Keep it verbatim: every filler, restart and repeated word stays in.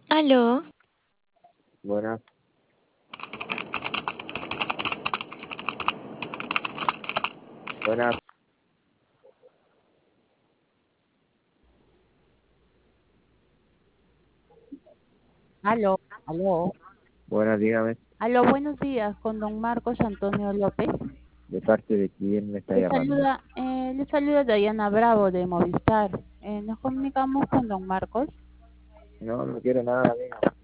Aló, Buenas, buenas, Aló, aló, buenas, dígame, aló, buenos días, con don Marcos Antonio López. de parte de quién me está Le llamando. saluda, eh, le saluda Dayana Bravo de Movistar. Eh, nos comunicamos con don Marcos. No, no quiero nada, amigo.